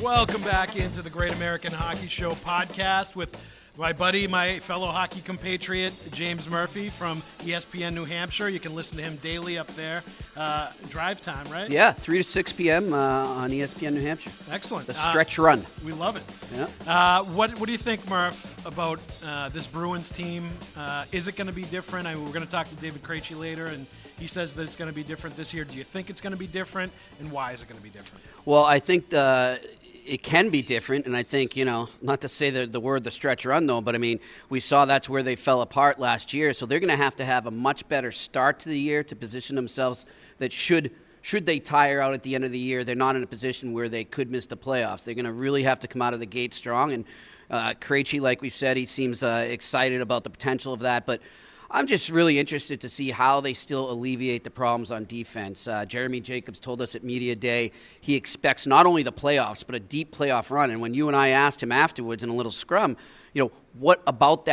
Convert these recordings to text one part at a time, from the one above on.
Welcome back into the Great American Hockey Show podcast with my buddy, my fellow hockey compatriot, James Murphy from ESPN New Hampshire. You can listen to him daily up there. Drive time, right? Yeah, 3 to 6 p.m. On ESPN New Hampshire. Excellent. The stretch run. We love it. Yeah. What do you think, Murph, about this Bruins team? Is it going to be different? I mean, we're going to talk to David Krejci later, and he says that it's going to be different this year. Do you think it's going to be different, and why is it going to be different? Well, I think it can be different, and I think, not to say the word the stretch run, though, but I mean, we saw that's where they fell apart last year, so they're going to have a much better start to the year to position themselves that should they tire out at the end of the year, they're not in a position where they could miss the playoffs. They're going to really have to come out of the gate strong, and Krejci, like we said, he seems excited about the potential of that, but I'm just really interested to see how they still alleviate the problems on defense. Jeremy Jacobs told us at Media Day he expects not only the playoffs, but a deep playoff run. And when you and I asked him afterwards in a little scrum, what about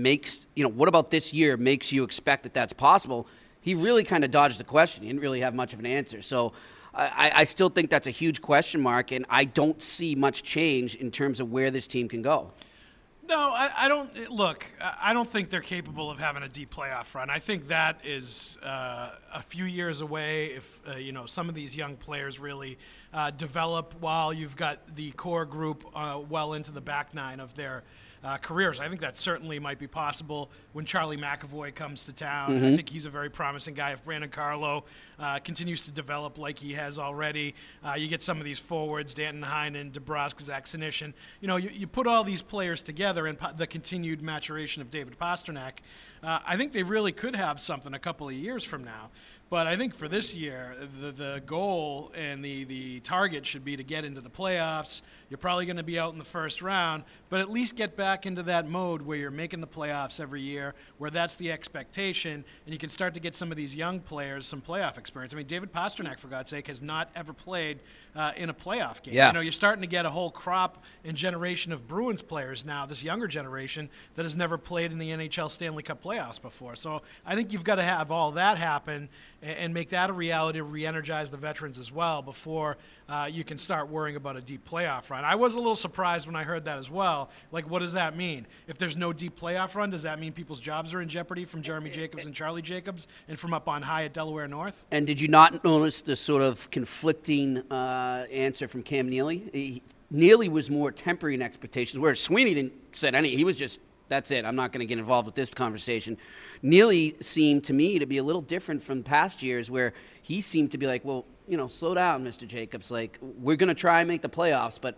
this year makes you expect that that's possible? He really kind of dodged the question. He didn't really have much of an answer. So I still think that's a huge question mark, and I don't see much change in terms of where this team can go. No, I don't. Look, I don't think they're capable of having a deep playoff run. I think that is a few years away if, some of these young players really develop while you've got the core group well into the back nine of their careers. I think that certainly might be possible when Charlie McAvoy comes to town. Mm-hmm. I think he's a very promising guy. If Brandon Carlo continues to develop like he has already, you get some of these forwards, Danton Heinen, DeBrusk, Zach Senyshyn. You put all these players together and the continued maturation of David Pastrnak, I think they really could have something a couple of years from now. But I think for this year, the goal and the target should be to get into the playoffs. You're probably going to be out in the first round, but at least get back into that mode where you're making the playoffs every year, where that's the expectation, and you can start to get some of these young players some playoff experience. I mean, David Pastrnak, for God's sake, has not ever played in a playoff game. Yeah. You're starting to get a whole crop and generation of Bruins players now, this younger generation, that has never played in the NHL Stanley Cup playoffs before. So I think you've got to have all that happen and make that a reality to re-energize the veterans as well before you can start worrying about a deep playoff run. I was a little surprised when I heard that as well. Like, what does that mean? If there's no deep playoff run, does that mean people's jobs are in jeopardy from Jeremy Jacobs and Charlie Jacobs and from up on high at Delaware North? And did you not notice the sort of conflicting answer from Cam Neely? Neely was more tempering expectations, whereas Sweeney didn't said any. He was just, that's it. I'm not going to get involved with this conversation. Neely seemed to me to be a little different from past years where he seemed to be like, well, slow down, Mr. Jacobs. Like, we're going to try and make the playoffs, but,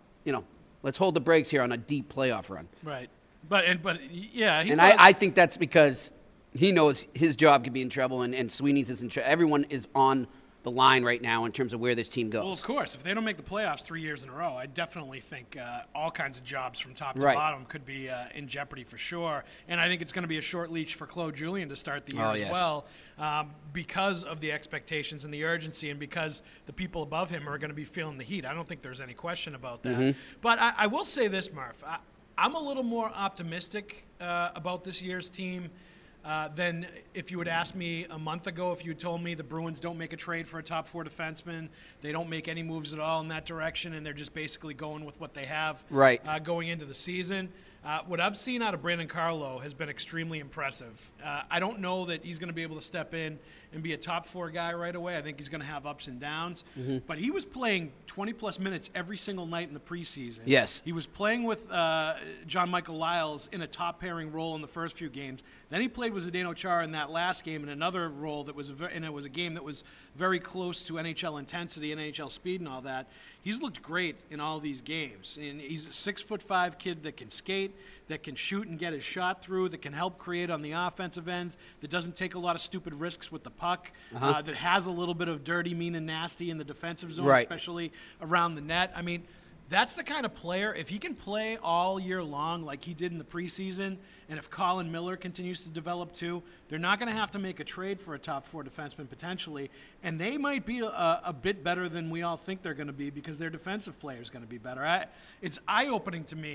let's hold the brakes here on a deep playoff run. Right. But yeah. I think that's because he knows his job could be in trouble and Sweeney's is in trouble. Everyone is on the line right now in terms of where this team goes. Well, of course, if they don't make the playoffs 3 years in a row, I definitely think all kinds of jobs from top to bottom could be in jeopardy for sure. And I think it's going to be a short leash for Claude Julien to start the year as well because of the expectations and the urgency and because the people above him are going to be feeling the heat. I don't think there's any question about that. Mm-hmm. But I will say this, Murph. I'm a little more optimistic about this year's team than if you had asked me a month ago, if you had told me the Bruins don't make a trade for a top four defenseman, they don't make any moves at all in that direction, and they're just basically going with what they have going into the season. What I've seen out of Brandon Carlo has been extremely impressive. I don't know that he's going to be able to step in and be a top four guy right away. I think he's going to have ups and downs. Mm-hmm. But he was playing 20-plus minutes every single night in the preseason. Yes. He was playing with John Michael Lyles in a top-pairing role in the first few games. Then he played with Zdeno Chara in that last game in another role that was and it was a game that was very close to NHL intensity and NHL speed and all that. He's looked great in all these games. And he's a 6'5" kid that can skate, that can shoot and get his shot through, that can help create on the offensive end, that doesn't take a lot of stupid risks with the puck, that has a little bit of dirty, mean, and nasty in the defensive zone, especially around the net. I mean, that's the kind of player, if he can play all year long like he did in the preseason, and if Colin Miller continues to develop too, they're not going to have to make a trade for a top four defenseman potentially, and they might be a bit better than we all think they're going to be because their defensive player is going to be better. It's eye-opening to me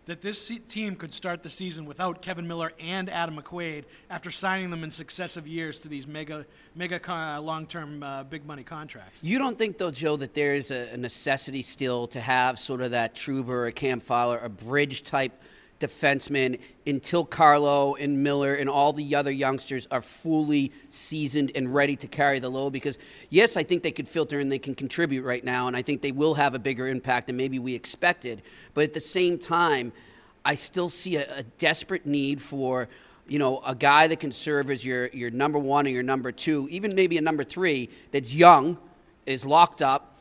that this team could start the season without Kevin Miller and Adam McQuaid after signing them in successive years to these mega long-term big money contracts. You don't think, though, Joe, that there is a necessity still to have sort of that Trouba or Cam Fowler, a bridge-type defenseman until Carlo and Miller and all the other youngsters are fully seasoned and ready to carry the load? Because, yes, I think they could filter and they can contribute right now, and I think they will have a bigger impact than maybe we expected. But at the same time, I still see a desperate need for, a guy that can serve as your number one or your number two, even maybe a number three, that's young, is locked up,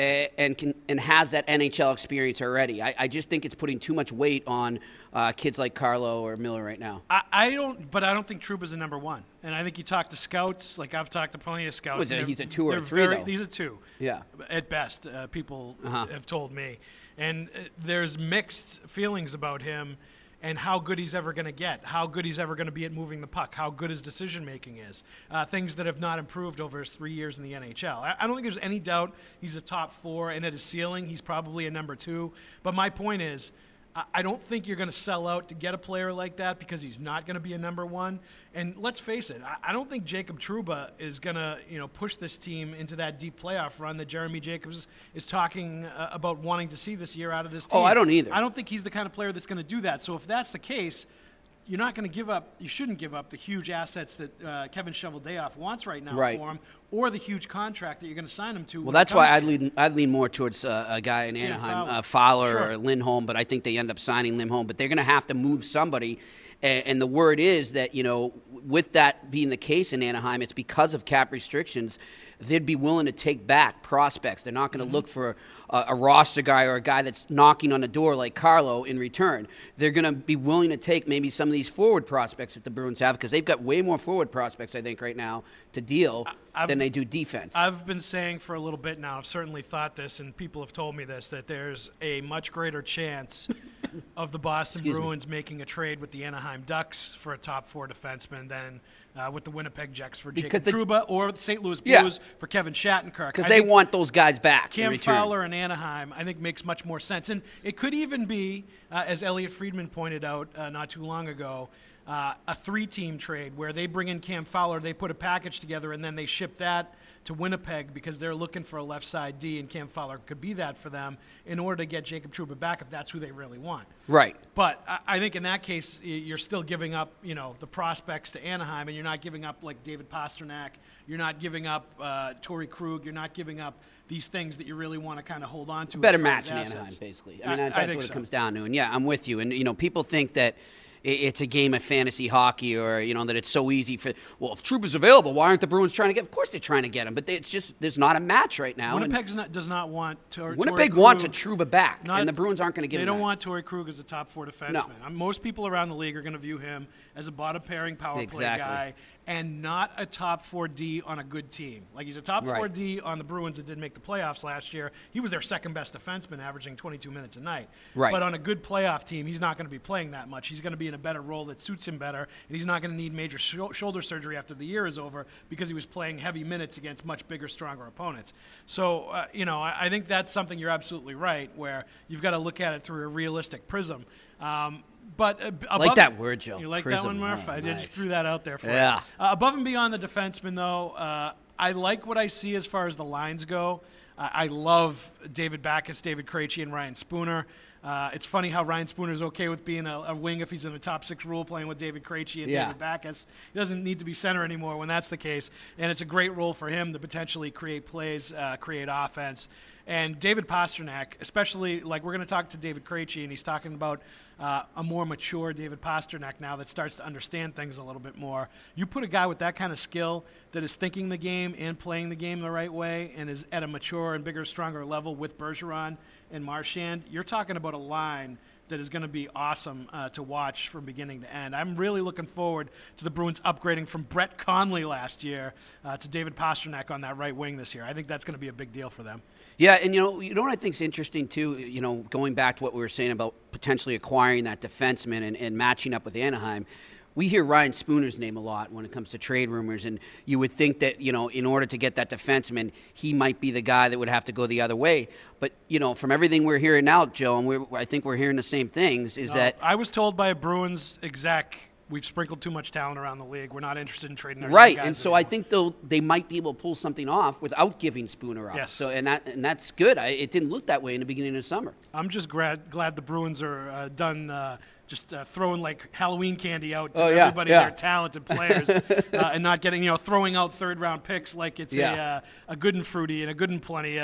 and has that NHL experience already. I just think it's putting too much weight on kids like Carlo or Miller right now. I don't think Trouba's a number one. And I think you talk to scouts, like I've talked to plenty of scouts. He's a 2 or 3, though. He's a 2. Yeah. At best, people have told me. And there's mixed feelings about him and how good he's ever going to get, how good he's ever going to be at moving the puck, how good his decision-making is, things that have not improved over his 3 years in the NHL. I don't think there's any doubt he's a top 4, and at his ceiling, he's probably a number 2. But my point is, I don't think you're going to sell out to get a player like that because he's not going to be a number 1. And let's face it, I don't think Jacob Trouba is going to, push this team into that deep playoff run that Jeremy Jacobs is talking about wanting to see this year out of this team. Oh, I don't either. I don't think he's the kind of player that's going to do that. So if that's the case, you're not going to give up. You shouldn't give up the huge assets that Kevin Cheveldayoff wants right now for him, or the huge contract that you're going to sign him to. Well, that's why I'd lean more towards a guy in Anaheim, Fowler or Lindholm. But I think they end up signing Lindholm. But they're going to have to move somebody. And the word is that with that being the case in Anaheim, it's because of cap restrictions. They'd be willing to take back prospects. They're not going to look for a roster guy or a guy that's knocking on the door like Carlo in return. They're going to be willing to take maybe some of these forward prospects that the Bruins have, because they've got way more forward prospects, I think, right now to deal than they do defense. I've been saying for a little bit now, I've certainly thought this, and people have told me this, that there's a much greater chance of the Boston Bruins making a trade with the Anaheim Ducks for a top 4 defenseman than with the Winnipeg Jets for Jacob Trouba, or the St. Louis Blues for Kevin Shattenkirk. Because they want those guys back. Cam Fowler in Anaheim, I think, makes much more sense. And it could even be, as Elliot Friedman pointed out not too long ago, a 3-team trade where they bring in Cam Fowler, they put a package together, and then they ship that to Winnipeg because they're looking for a left side D, and Cam Fowler could be that for them in order to get Jacob Trouba back if that's who they really want. Right. But I think in that case, you're still giving up, the prospects to Anaheim, and you're not giving up like David Pastrnak. You're not giving up Torrey Krug. You're not giving up these things that you really want to kind of hold on to. Better match in Anaheim, basically. I mean, that's what it comes down to. And yeah, I'm with you. And people think that it's a game of fantasy hockey, or that it's so easy for. Well, if Trouba's available, why aren't the Bruins trying to get? Of course, they're trying to get him, but it's just there's not a match right now. Winnipeg does not want Winnipeg wants a Trouba back, and the Bruins aren't going to give him. They don't want Torrey Krug as a top 4 defenseman. No. Most people around the league are going to view him as a bottom pairing power play guy, and not a top 4D on a good team. Like, he's a top 4D on the Bruins that did make the playoffs last year. He was their second best defenseman, averaging 22 minutes a night. Right. But on a good playoff team, he's not going to be playing that much. He's going to be in a better role that suits him better, and he's not going to need major shoulder surgery after the year is over because he was playing heavy minutes against much bigger, stronger opponents. So, I think that's something you're absolutely right, where you've got to look at it through a realistic prism. But I like that word, Joe. You like Prism. that one, Murph? Oh, I nice. just threw that out there for you. Yeah. Above and beyond the defenseman, though, I like what I see as far as the lines go. I love David Backes, David Krejci, and Ryan Spooner. It's funny how Ryan Spooner's okay with being a wing if he's in the top 6 role playing with David Krejci and David Backes. He doesn't need to be center anymore when that's the case. And it's a great role for him to potentially create plays, create offense. And David Pastrnak, especially, like, we're going to talk to David Krejci, and he's talking about a more mature David Pastrnak now that starts to understand things a little bit more. You put a guy with that kind of skill that is thinking the game and playing the game the right way and is at a mature and bigger, stronger level with Bergeron and Marchand, you're talking about a line that is going to be awesome to watch from beginning to end. I'm really looking forward to the Bruins upgrading from Brett Conley last year to David Pastrnak on that right wing this year. I think that's going to be a big deal for them. Yeah, and you know what I think is interesting too, going back to what we were saying about potentially acquiring that defenseman and matching up with Anaheim. we hear Ryan Spooner's name a lot when it comes to trade rumors, and you would think that, in order to get that defenseman, he might be the guy that would have to go the other way. But, from everything we're hearing now, Joe, and I think we're hearing the same things, that I was told by a Bruins exec, we've sprinkled too much talent around the league. We're not interested in trading our right, guys and so anymore. I think they might be able to pull something off without giving Spooner up. Yes. So and that's good. It didn't look that way in the beginning of summer. I'm just glad the Bruins are done just throwing like Halloween candy out to everybody, their talented players, and not getting, throwing out third-round picks like it's a good and fruity and a good and plenty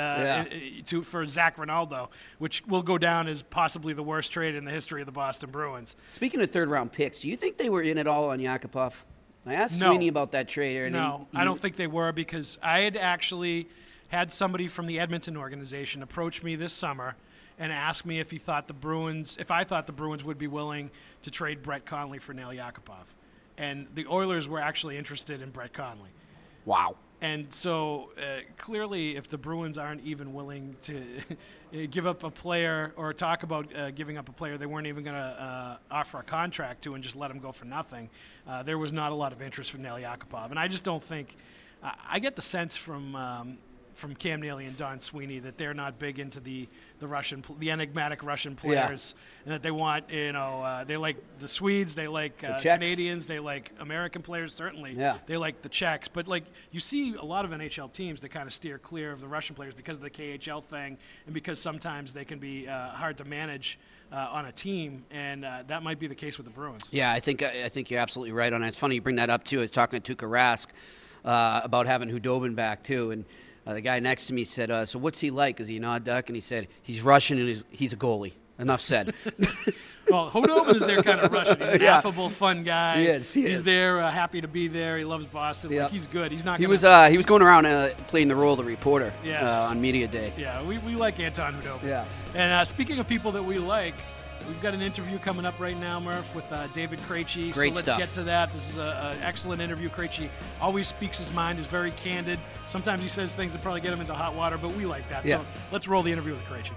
for Zach Ronaldo, which will go down as possibly the worst trade in the history of the Boston Bruins. Speaking of third-round picks, do you think they were in it all on Yakupov? I asked No. Sweeney about that trade. No, I don't think they were, because I had actually had somebody from the Edmonton organization approach me this summer and ask me if I thought the Bruins would be willing to trade Brett Connolly for Nail Yakupov. And the Oilers were actually interested in Brett Connolly. Wow. And so clearly, if the Bruins aren't even willing to give up a player or talk about giving up a player they weren't even going to offer a contract to and just let him go for nothing, there was not a lot of interest for Nail Yakupov. And I just don't think I get the sense from Cam Neely and Don Sweeney that they're not big into the enigmatic Russian players, and that they want, they like the Swedes, they like Canadians, they like American players, certainly. Yeah. They like the Czechs. But, you see a lot of NHL teams that kind of steer clear of the Russian players because of the KHL thing and because sometimes they can be hard to manage on a team, and that might be the case with the Bruins. Yeah, I think you're absolutely right on it. It's funny you bring that up, too. I was talking to Tuukka Rask about having Hudobin back, too, and the guy next to me said, so what's he like? Is he an odd duck? And he said, he's Russian and he's a goalie. Enough said. Well, Hudobin is their kind of Russian. He's an affable, fun guy. He is. He's there, happy to be there. He loves Boston. Yeah. He's good. He's not. He was going around playing the role of the reporter on Media Day. Yeah, we like Anton Hudobin. Yeah. And speaking of people that we like, we've got an interview coming up right now, Murph, with David Krejci. Great so let's stuff. get to that. This is an excellent interview. Krejci always speaks his mind, is very candid. Sometimes he says things that probably get him into hot water, but we like that. Yeah. So let's roll the interview with Krejci.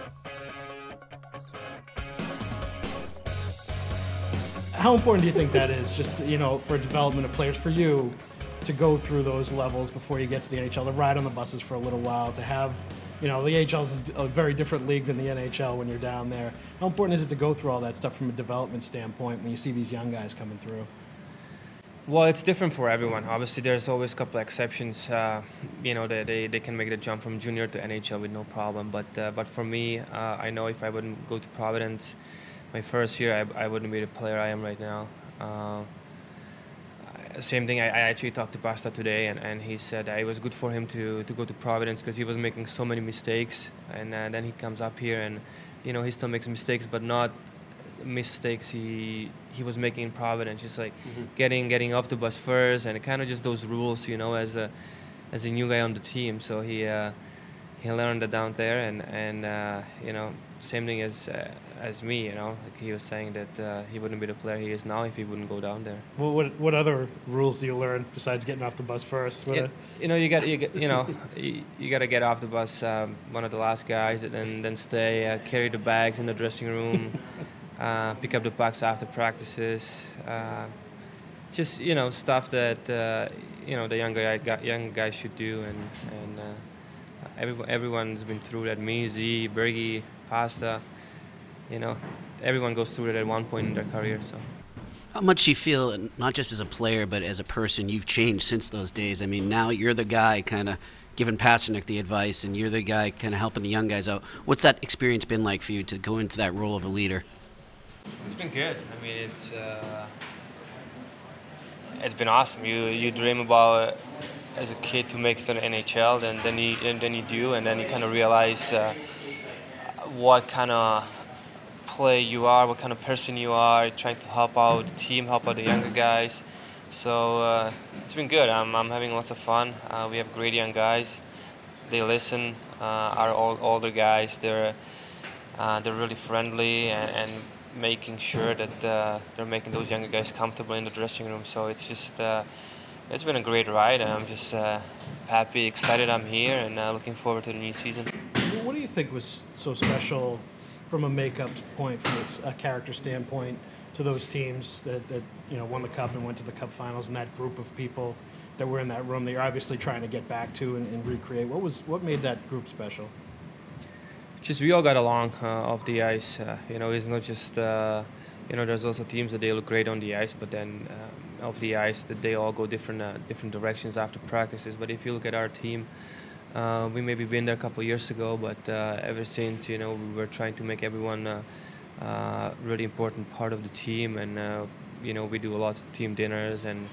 How important do you think that is, just, for development of players, for you to go through those levels before you get to the NHL, to ride on the buses for a little while, to have, the AHL is a very different league than the NHL when you're down there. How important is it to go through all that stuff from a development standpoint when you see these young guys coming through? Well, it's different for everyone. Obviously, there's always a couple of exceptions. They can make the jump from junior to NHL with no problem. But for me, I know if I wouldn't go to Providence my first year, I wouldn't be the player I am right now. Same thing, I actually talked to Pasta today, and he said it was good for him to go to Providence because he was making so many mistakes. And then he comes up here and, he still makes mistakes, but not mistakes he was making in Providence. Just like getting off the bus first, and kind of just those rules, as a new guy on the team. So he learned that down there, and same thing as me. Like he was saying that he wouldn't be the player he is now if he wouldn't go down there. Well, what other rules do you learn besides getting off the bus first? You got to get off the bus one of the last guys, and then stay, carry the bags in the dressing room, pick up the pucks after practices, just stuff that the young guys should do, and everyone's been through that. Me, Z, Bergie, Pasta. Everyone goes through it at one point in their career. So, how much do you feel, not just as a player, but as a person, you've changed since those days? I mean, now you're the guy kind of giving Pasternak the advice, and you're the guy kind of helping the young guys out. What's that experience been like for you to go into that role of a leader? It's been good. I mean, it's been awesome. You dream about as a kid to make it to the NHL, and then you do, and then you kind of realize what kind of play you are, what kind of person you are, trying to help out the team, help out the younger guys. So it's been good. I'm having lots of fun. We have great young guys. They listen. Our older guys, they're really friendly and making sure that they're making those younger guys comfortable in the dressing room. So it's just it's been a great ride. I'm just happy, excited I'm here, and looking forward to the new season. What do you think was so special from a makeup point, from a character standpoint, to those teams that won the Cup and went to the Cup finals, and that group of people that were in that room that you're obviously trying to get back to and recreate? What made that group special? Just we all got along off the ice. It's not just there's also teams that they look great on the ice, but then off the ice that they all go different directions after practices. But if you look at our team, we maybe been there a couple of years ago, but ever since we were trying to make everyone really important part of the team, and we do lots of team dinners and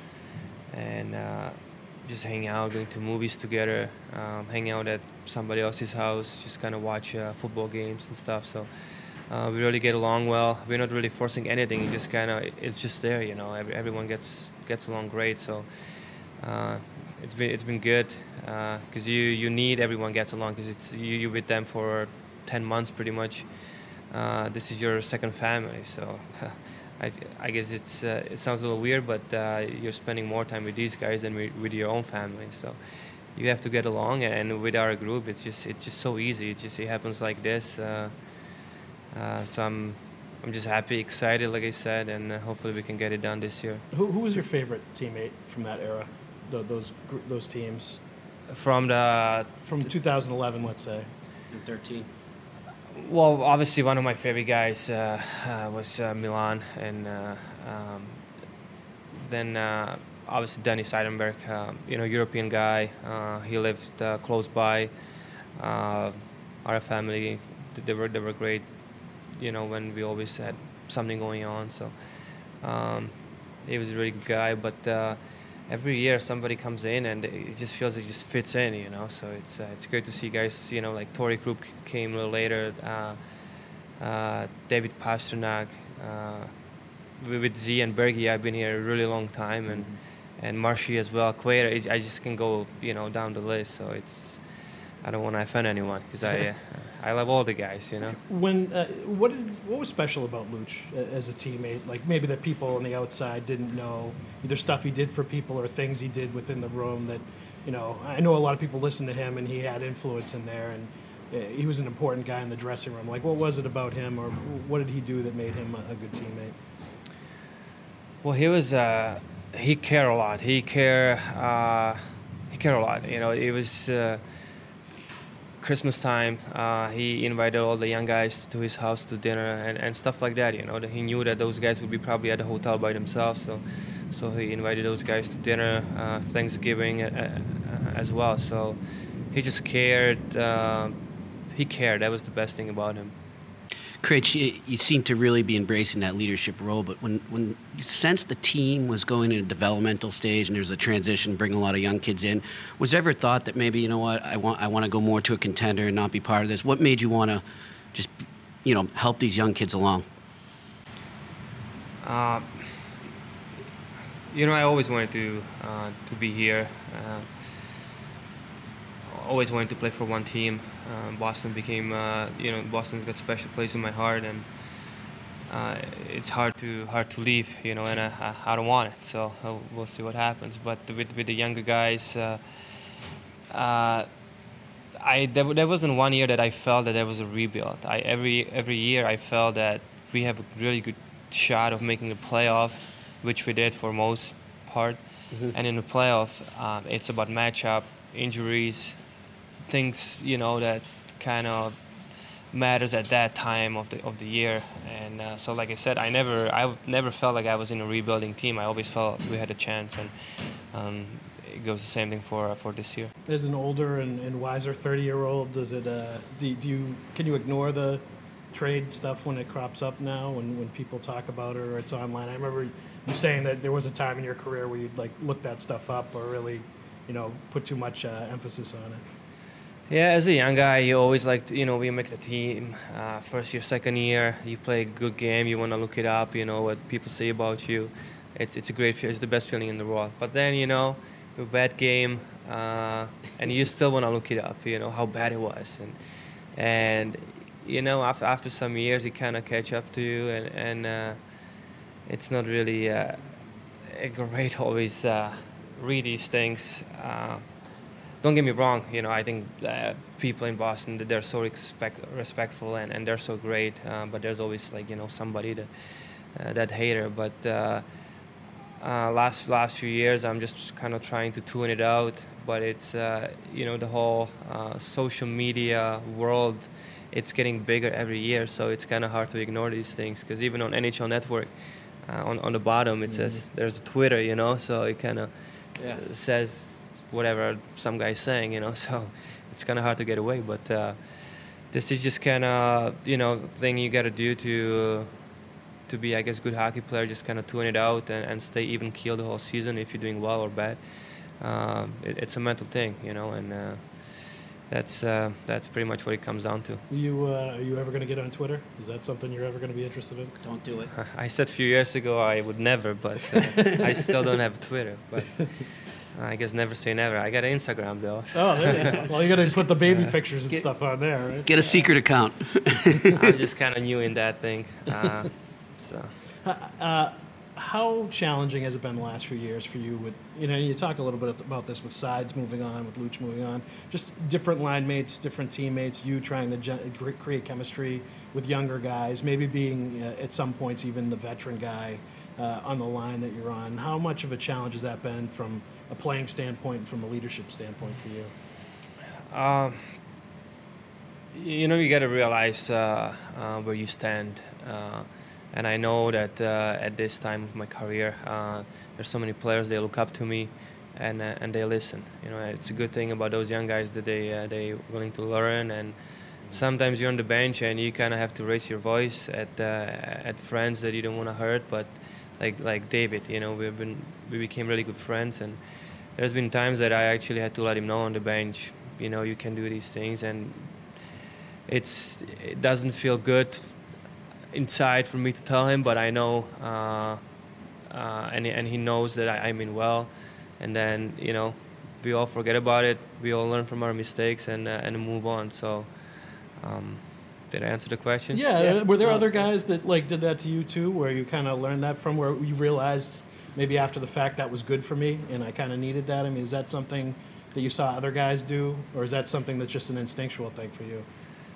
just hang out, going to movies together, hang out at somebody else's house, just kind of watch football games and stuff. So we really get along well. We're not really forcing anything. It's just there, Everyone gets along great. So it's been good because you need everyone gets along because it's you with them for 10 months pretty much. This is your second family, so. I guess it sounds a little weird, but you're spending more time with these guys than with your own family. So you have to get along, and with our group, it's just so easy. It happens like this. So I'm just happy, excited, like I said, and hopefully we can get it done this year. Who was your favorite teammate from that era? Those teams from 2011, let's say. And 13. Well, obviously one of my favorite guys was Milan, and then obviously Danny Seidenberg, European guy. He lived close by. Our family, they were great. When we always had something going on. So he was a really good guy, but. Every year somebody comes in and it just feels it just fits in, So it's great to see guys, like Torrey Krug came a little later, David Pastrnak, with Z and Bergie. I've been here a really long time, and Marshy as well. Quater, I just can go, down the list. So I don't want to offend anyone because I love all the guys, When what was special about Luch as a teammate? Like maybe that people on the outside didn't know, either stuff he did for people or things he did within the room that, I know a lot of people listened to him and he had influence in there, and he was an important guy in the dressing room. Like what was it about him, or what did he do that made him a good teammate? Well, he cared a lot. He cared a lot. It was. Christmas time, he invited all the young guys to his house to dinner and stuff like that. That he knew that those guys would be probably at the hotel by themselves, so he invited those guys to dinner, Thanksgiving as well. So he just cared. He cared. That was the best thing about him. Krejci, you seem to really be embracing that leadership role, but when you sensed the team was going in a developmental stage and there's a transition, bringing a lot of young kids in, was there ever thought that maybe, I want to go more to a contender and not be part of this? What made you want to just, help these young kids along? I always wanted to be here. Always wanted to play for one team. Boston became, Boston's got a special place in my heart, and it's hard to leave, and I don't want it. So we'll see what happens. But with the younger guys, there wasn't one year that I felt that there was a rebuild. Every year I felt that we have a really good shot of making the playoff, which we did for most part. Mm-hmm. And in the playoff, it's about matchup, injuries, things that kind of matters at that time of the year. And so like I said, I never felt like I was in a rebuilding team. I always felt we had a chance, and it goes the same thing for this year. As an older and wiser 30-year-old, does it can you ignore the trade stuff when it crops up now, when people talk about it or it's online? I remember you saying that there was a time in your career where you'd look that stuff up or really put too much emphasis on it. Yeah, as a young guy, you always we make the team. First year, second year, you play a good game, you want to look it up, what people say about you. It's a great feeling, it's the best feeling in the world. But then, a bad game, and you still want to look it up, how bad it was. And after some years, it kind of catch up to you, and it's not really great always read these things. Don't get me wrong, I think people in Boston, they're so respectful and they're so great, but there's always somebody that hater. But last few years, I'm just kind of trying to tune it out. But it's the whole social media world. It's getting bigger every year, so it's kind of hard to ignore these things. Because even on NHL Network, on the bottom it says there's a Twitter, so it kind of says whatever some guy's saying, So it's kind of hard to get away. But this is just kind of thing you got to do to be, I guess, good hockey player. Just kind of tune it out and stay even keel the whole season if you're doing well or bad. It's a mental thing, and that's pretty much what it comes down to. Are you ever going to get on Twitter? Is that something you're ever going to be interested in? Don't do it. I said a few years ago I would never, but I still don't have Twitter. But I guess never say never. I got an Instagram though. Oh, there you go. Well, you got to put the baby pictures and stuff on there, right? Get a secret account. I'm just kind of new in that thing. How challenging has it been the last few years for you with, you talk a little bit about this with Sides moving on, with Luch moving on, just different line mates, different teammates, you trying to create chemistry with younger guys, maybe being at some points even the veteran guy on the line that you're on. How much of a challenge has that been from a playing standpoint and from a leadership standpoint for you? You got to realize where you stand. And I know that at this time of my career, there's so many players, they look up to me and they listen. It's a good thing about those young guys that they're willing to learn. And sometimes you're on the bench and you kind of have to raise your voice at friends that you don't want to hurt. But like David, we became really good friends. And there's been times that I actually had to let him know on the bench, you can do these things. And it doesn't feel good inside for me to tell him, but I know, and he knows that I mean well, and then we all forget about it. We all learn from our mistakes and move on. So, did I answer the question? Yeah. Were there other guys that did that to you too, where you kind of learned that from, where you realized maybe after the fact that was good for me and I kind of needed that? I mean, is that something that you saw other guys do, or is that something that's just an instinctual thing for you?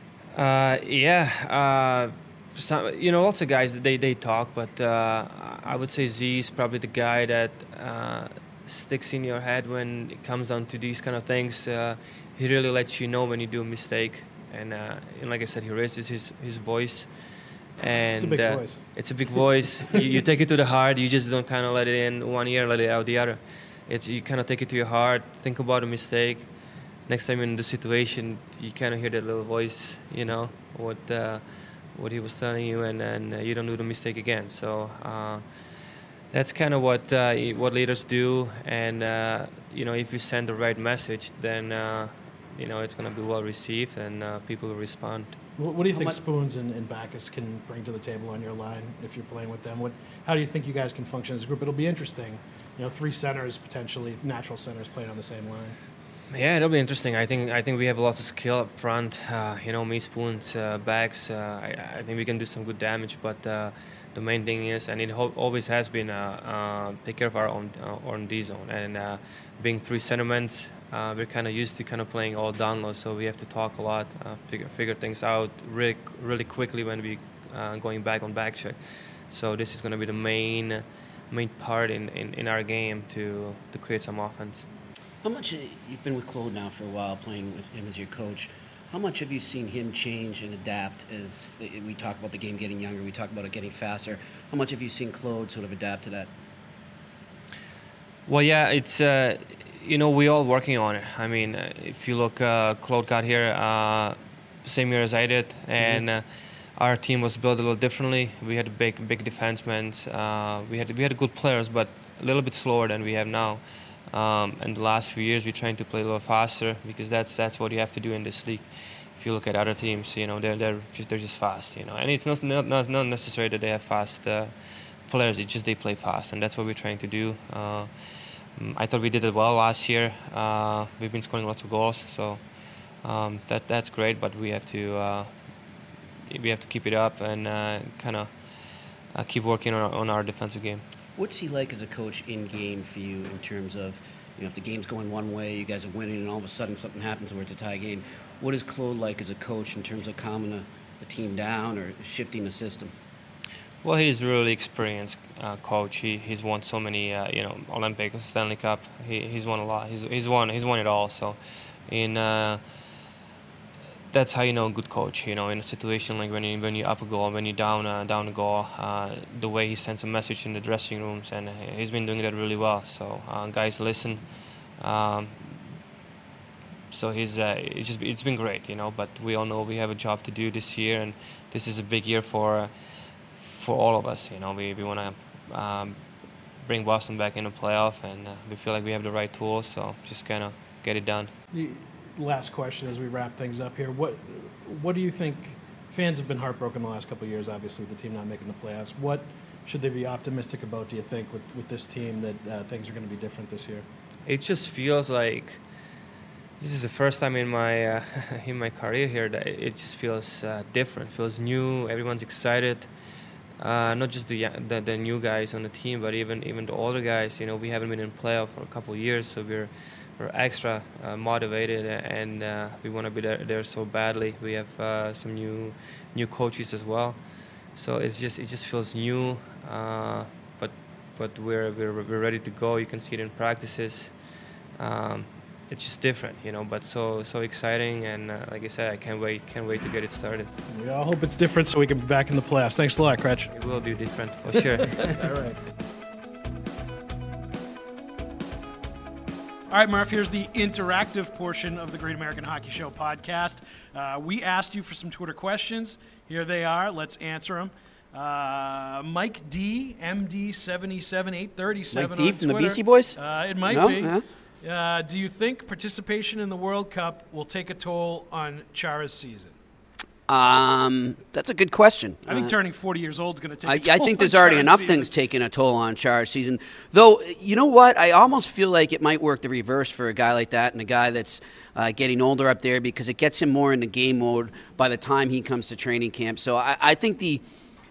Lots of guys they talk, but I would say Z is probably the guy that sticks in your head when it comes down to these kind of things. He really lets you know when you do a mistake, and like I said, he raises his voice. And it's a big voice. It's a big voice. you take it to the heart. You just don't kind of let it in one ear, let it out the other. You kind of take it to your heart. Think about a mistake. Next time in the situation, you kind of hear that little voice. What he was telling you, and you don't do the mistake again. So that's kind of what leaders do. And if you send the right message, then it's going to be well received, and people will respond. What do you think Spoons and Backes can bring to the table on your line if you're playing with them? How do you think you guys can function as a group? It'll be interesting. 3 centers, potentially natural centers, playing on the same line. Yeah, it'll be interesting. I think we have lots of skill up front. Me, Spoons, Backes. I think we can do some good damage. But the main thing is, and it always has been, take care of our own D zone. And being 3 centermen, we're kind of used to kind of playing all down low. So we have to talk a lot, figure things out really quickly when we going back on back check. So this is going to be the main part in our game to create some offense. How much, you've been with Claude now for a while, playing with him as your coach, how much have you seen him change and adapt as we talk about the game getting younger, we talk about it getting faster? How much have you seen Claude sort of adapt to that? Well, yeah, it's, we all working on it. I mean, if you look, Claude got here same year as I did, and our team was built a little differently. We had big defensemen. We had good players, but a little bit slower than we have now. And the last few years, we're trying to play a little faster because that's what you have to do in this league. If you look at other teams, they're just fast, and it's not necessary that they have fast players. It's just they play fast, and that's what we're trying to do. I thought we did it well last year. We've been scoring lots of goals, so that's great. But we have to keep it up and kind of keep working on our defensive game. What's he like as a coach in game for you in terms of, if the game's going one way, you guys are winning, and all of a sudden something happens where it's a tie game? What is Claude like as a coach in terms of calming the team down or shifting the system? Well, he's really experienced coach. He's won so many, Olympic, Stanley Cup. He's won a lot. He's won it all. So, in that's how you know a good coach. In a situation like when you up a goal, when you down a goal, the way he sends a message in the dressing rooms, and he's been doing that really well. So guys listen. So it's been great, But we all know we have a job to do this year, and this is a big year for all of us. We want to bring Boston back in the playoff, and we feel like we have the right tools. So just kind of get it done. Last question as we wrap things up here. What do you think? Fans have been heartbroken the last couple of years, obviously, with the team not making the playoffs. What should they be optimistic about, do you think, with this team, that things are going to be different this year? It just feels like this is the first time in my in my career here that it just feels different, feels new. Everyone's excited. Not just the new guys on the team, but even the older guys. We haven't been in playoff for a couple of years, so we're extra motivated, and we want to be there so badly. We have some new coaches as well, so it just feels new. But we're ready to go. You can see it in practices. It's just different, but so exciting, and like I said, I can't wait to get it started. We all hope it's different so we can be back in the playoffs. Thanks a lot, Kretsch. It will be different for sure. All right. All right, Murph, here's the interactive portion of the Great American Hockey Show podcast. We asked you for some Twitter questions. Here they are. Let's answer them. Mike D, MD 77837 Mike D on from the Twitter. Beastie Boys? It might No? be. Yeah. Do you think participation in the World Cup will take a toll on Chara's season? That's a good question. I think turning 40 years old is going to take a toll I think there's on already Chara's enough season. things taking a toll on Chara's season. Though, you know what? I almost feel like it might work the reverse for a guy like that, and a guy that's getting older up there, because it gets him more into game mode by the time he comes to training camp. So I think the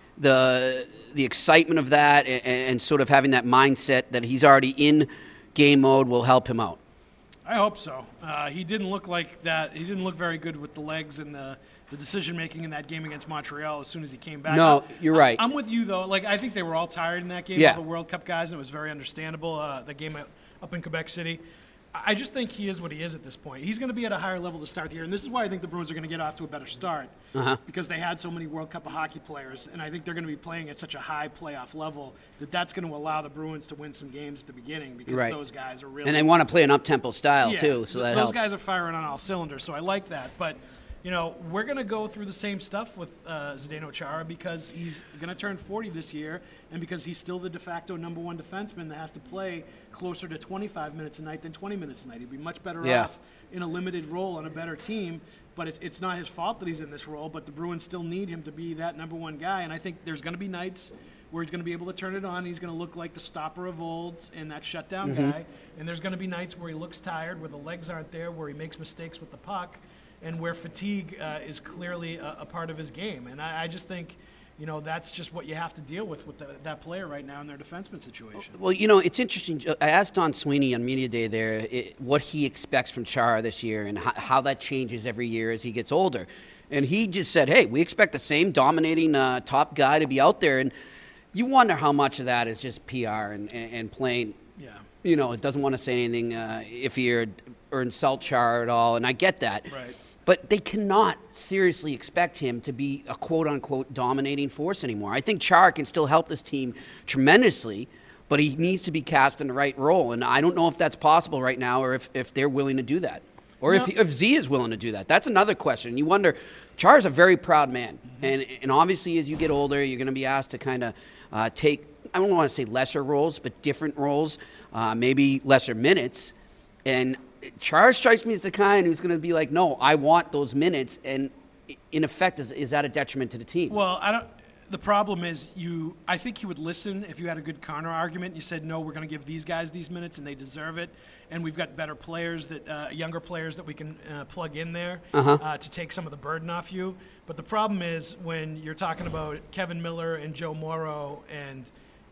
excitement of that and sort of having that mindset that he's already in game mode will help him out. I hope so. He didn't look like that. He didn't look very good with the legs and the decision-making in that game against Montreal as soon as he came back. No, you're right. I'm with you, though. Like, I think they were all tired in that game, Yeah. all the World Cup guys, and it was very understandable, the game up in Quebec City. I just think he is what he is at this point. He's going to be at a higher level to start the year, and this is why I think the Bruins are going to get off to a better start, because they had so many World Cup of hockey players, and I think they're going to be playing at such a high playoff level that's going to allow the Bruins to win some games at the beginning, because Right. those guys are really... And they want to play an up-tempo style, Yeah, too, so that those helps. guys are firing on all cylinders, so I like that. But, we're going to go through the same stuff with Zdeno Chara, because he's going to turn 40 this year, and because he's still the de facto number one defenseman that has to play closer to 25 minutes a night than 20 minutes a night. He'd be much better off in a limited role on a better team, but it's not his fault that he's in this role, but the Bruins still need him to be that number one guy, and I think there's going to be nights where he's going to be able to turn it on. He's going to look like the stopper of old and that shutdown guy, and there's going to be nights where he looks tired, where the legs aren't there, where he makes mistakes with the puck, and where fatigue is clearly a part of his game. And I just think, that's just what you have to deal with that player right now in their defenseman situation. Well, it's interesting. I asked Don Sweeney on Media Day there what he expects from Chara this year and how that changes every year as he gets older. And he just said, hey, we expect the same dominating top guy to be out there. And you wonder how much of that is just PR and playing. Yeah. It doesn't want to say anything iffy or insult Chara at all. And I get that. Right. But they cannot seriously expect him to be a quote-unquote dominating force anymore. I think Chara can still help this team tremendously, but he needs to be cast in the right role. And I don't know if that's possible right now, or if they're willing to do that. Or if Z is willing to do that. That's another question. You wonder, Chara's a very proud man. And obviously as you get older, you're going to be asked to kind of take, I don't want to say lesser roles, but different roles, maybe lesser minutes. And Chara strikes me as the kind who's going to be like, no, I want those minutes, and in effect, is that a detriment to the team? Well, the problem is I think he would listen if you had a good counter argument. You said, no, we're going to give these guys these minutes, and they deserve it, and we've got better players, younger players that we can plug in there to take some of the burden off you. But the problem is when you're talking about Kevin Miller and Joe Morrow and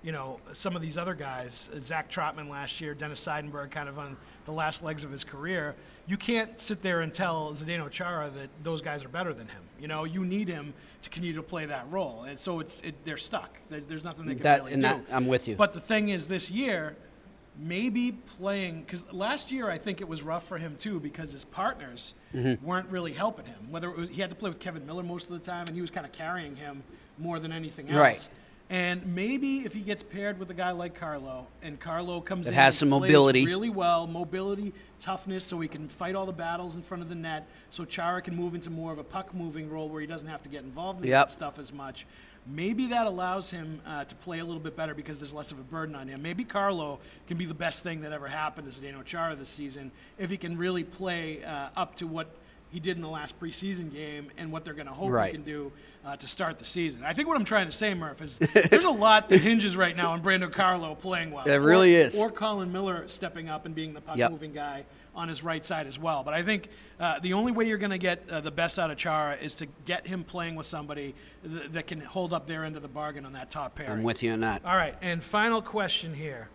some of these other guys, Zach Trotman last year, Dennis Seidenberg kind of on the last legs of his career, you can't sit there and tell Zdeno Chara that those guys are better than him. You need him to continue to play that role. And so they're stuck. There's nothing they can really do. I'm with you. But the thing is, this year, maybe playing, because last year I think it was rough for him too, because his partners weren't really helping him. Whether it was, he had to play with Kevin Miller most of the time, and he was kind of carrying him more than anything else. Right. And maybe if he gets paired with a guy like Carlo, and Carlo comes in has some and plays mobility. really well, mobility, toughness, so he can fight all the battles in front of the net, so Chara can move into more of a puck-moving role where he doesn't have to get involved in that stuff as much. Maybe that allows him to play a little bit better because there's less of a burden on him. Maybe Carlo can be the best thing that ever happened to Zdeno Chara this season if he can really play up to what he did in the last preseason game and what they're going to hope he can do to start the season. I think what I'm trying to say, Murph, is there's a lot that hinges right now on Brando Carlo playing well. It really is. Or Colin Miller stepping up and being the puck-moving guy on his right side as well. But I think the only way you're going to get the best out of Chara is to get him playing with somebody that can hold up their end of the bargain on that top pairing. I'm with you on that. All right, and final question here.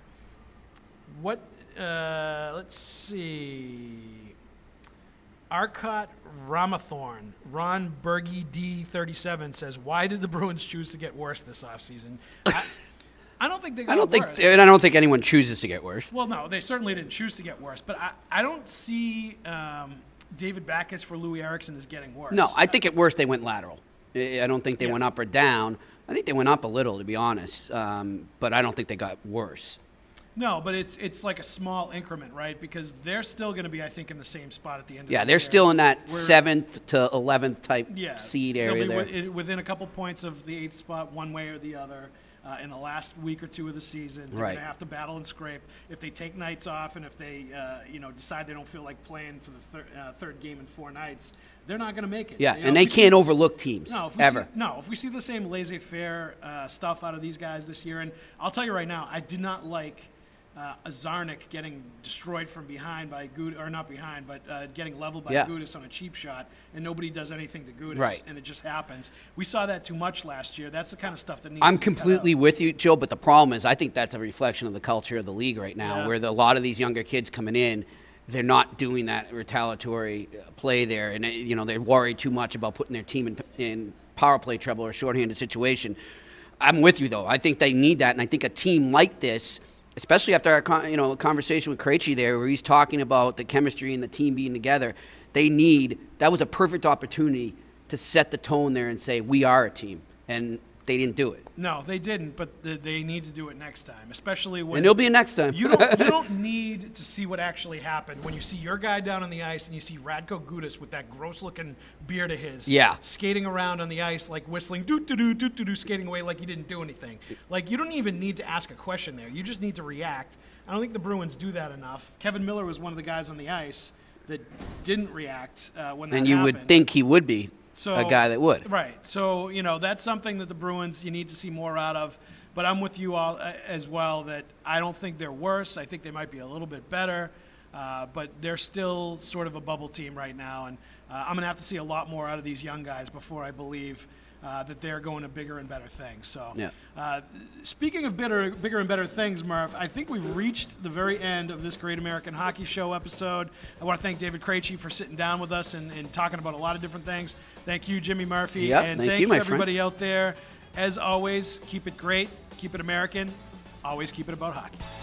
Let's see. Arcot Ramathorn, Ron Berge D37 says, why did the Bruins choose to get worse this offseason? I don't think they got worse. And I don't think anyone chooses to get worse. Well, no, they certainly didn't choose to get worse. But I don't see David Backes for Louis Eriksson as getting worse. No, I think at worst they went lateral. I don't think they went up or down. I think they went up a little, to be honest. But I don't think they got worse. No, but it's like a small increment, right? Because they're still going to be, I think, in the same spot at the end of the year. Yeah, they're still in that 7th to 11th type seed area there. Within a couple points of the 8th spot, one way or the other. In the last week or two of the season, they're going to have to battle and scrape. If they take nights off and if they, decide they don't feel like playing for the third game in 4 nights, they're not going to make it. Yeah, and they can't overlook teams ever. If we see the same laissez-faire stuff out of these guys this year, and I'll tell you right now, I did not like Azarnik getting destroyed from behind by Gudis, or not behind, but getting leveled by Gudis on a cheap shot, and nobody does anything to Gudis, and it just happens. We saw that too much last year. That's the kind of stuff that needs I'm to be completely with you, Joe, but the problem is I think that's a reflection of the culture of the league right now, where a lot of these younger kids coming in, they're not doing that retaliatory play there, and they're worried too much about putting their team in power play trouble or shorthanded situation. I'm with you, though. I think they need that, and I think a team like this, especially after our conversation with Krejci there, where he's talking about the chemistry and the team being together, that was a perfect opportunity to set the tone there and say, we are a team. And they didn't do it. No, they didn't, but they need to do it next time, especially when... And there'll be a next time. You don't need to see what actually happened. When you see your guy down on the ice and you see Radko Gudas with that gross-looking beard of his skating around on the ice, like whistling, doo-doo-doo, skating away like he didn't do anything. Like, you don't even need to ask a question there. You just need to react. I don't think the Bruins do that enough. Kevin Miller was one of the guys on the ice that didn't react when that happened. And you would think he would be. A guy that would. Right. So, that's something that the Bruins, you need to see more out of. But I'm with you all as well that I don't think they're worse. I think they might be a little bit better. But they're still sort of a bubble team right now. And I'm going to have to see a lot more out of these young guys before I believe that they're going to bigger and better things. So, speaking of bigger and better things, Murph, I think we've reached the very end of this Great American Hockey Show episode. I want to thank David Krejci for sitting down with us and talking about a lot of different things. Thank you, Jimmy Murphy. And thanks everybody out there. As always, keep it great, keep it American, always keep it about hockey.